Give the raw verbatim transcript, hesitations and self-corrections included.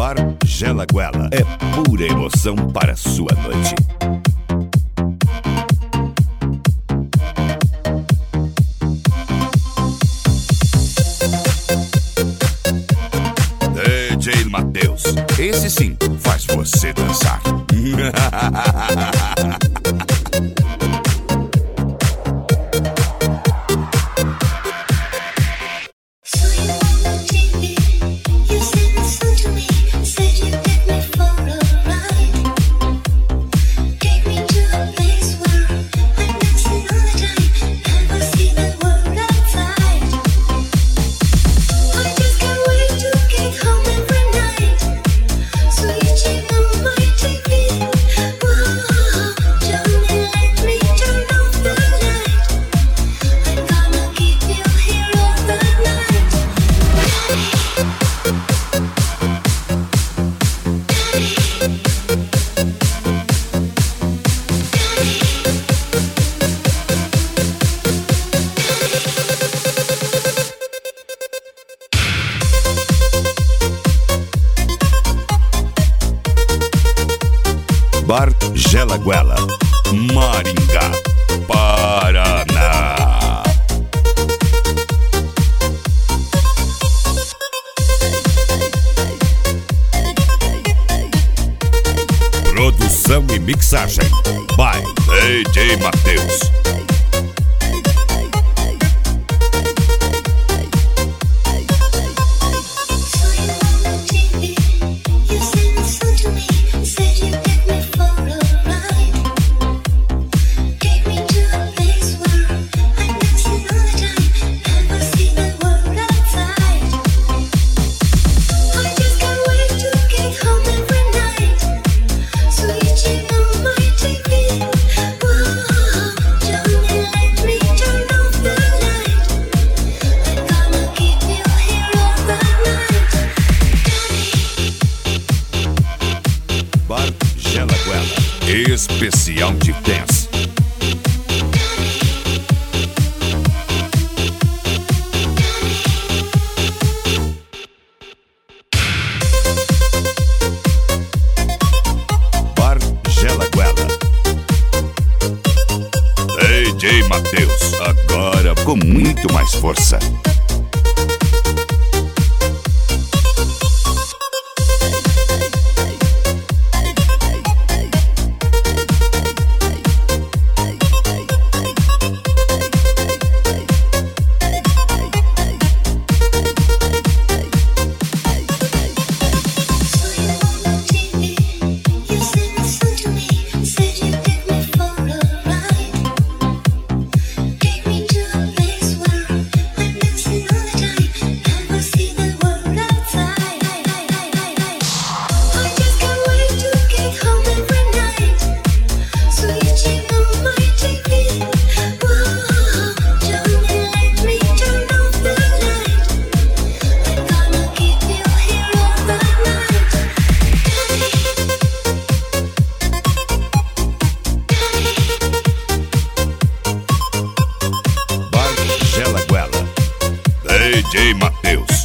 Bar Gela Guela é pura emoção para sua noite. D J Matheus, esse sim faz você dançar. Bar Gela Guela, Maringá, Paraná. Produção e mixagem by D J Matheus. Bar Gela Guela, especial de dance. Bar Gela Guela, D J Matheus, agora com muito mais força. D J Matheus.